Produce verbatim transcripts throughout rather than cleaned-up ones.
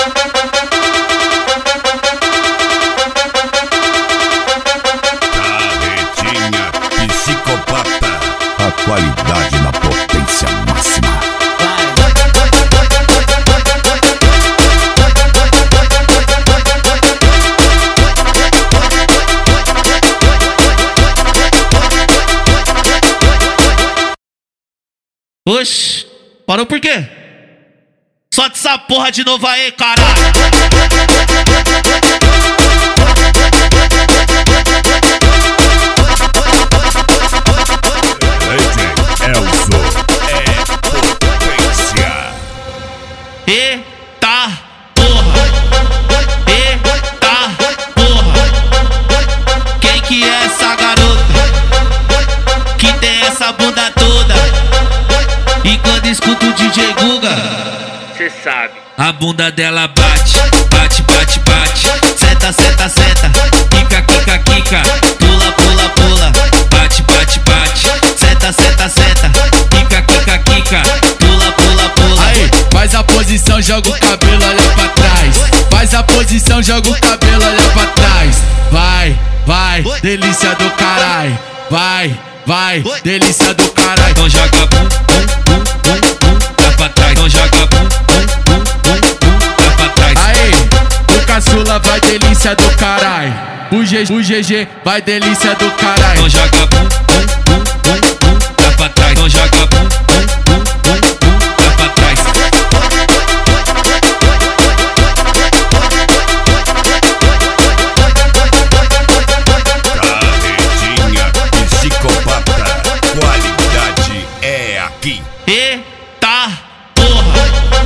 Carretinha psicopata, a qualidade na potência máxima. Oxi, parou por quê? Solta essa porra de novo aí, caralho! Eita porra, eita porra. Quem que é essa garota que tem essa bunda toda? E quando escuta o D J Guga, cê sabe, a bunda dela bate, bate, bate, bate. Senta, senta, senta, quica, quica, quica. Pula, pula, pula, bate, bate, bate. Senta, senta, senta, quica, quica, quica. Pula, pula, pula. Aí, faz a posição, joga o cabelo, olha pra trás. Faz a posição, joga o cabelo, olha pra trás. Vai, vai, delícia do caralho. Vai, vai, delícia do caralho. Então joga bum, bum, bum, bum, bum, dá pra trás. Então joga bum, bum, bum, bum, bum, dá pra trás. Aí, o caçula vai delícia do caralho. O G G, o G G vai delícia do caralho. Então joga bum, bum, bum, bum, bum, dá pra trás. Então joga bum, bum, bum, bum, bum, dá pra trás. Carretinha psicopata, qualidade é aqui. Eita porra,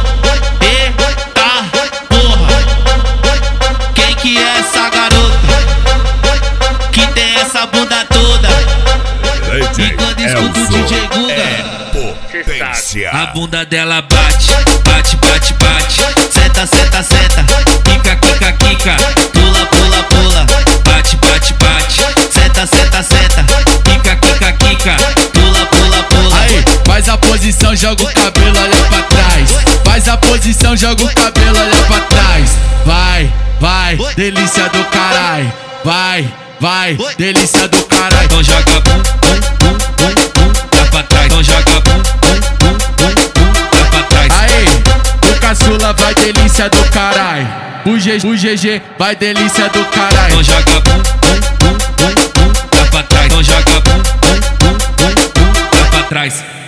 eita porra. Quem que é essa garota que tem essa bunda toda? E quando escuta o D J Guga, Potência. a bunda dela bate, bate, bate, bate. Senta, senta, senta, quica, quica, quica. Pula, pula, pula, bate, bate, bate. Senta, senta, senta, quica, quica, quica. Pula, pula, pula. Aí, faz a posição, joga o cabelo, olha pra trás. Faz a posição, joga o cabelo, olha pra trás. Vai, vai, delícia do caralho. Vai, vai, delícia do caralho. Então joga bum, bum, bum, bum, bum, dá pra trás. Então joga bum, bum, bum, bum, bum, dá pra trás. Aí, o caçula vai delícia do caralho. O G G, o G G vai delícia do caralho. Então joga bum, bum, bum, bum, bum, dá pra trás. Então joga bum, bum, bum, bum, bum, dá pra trás.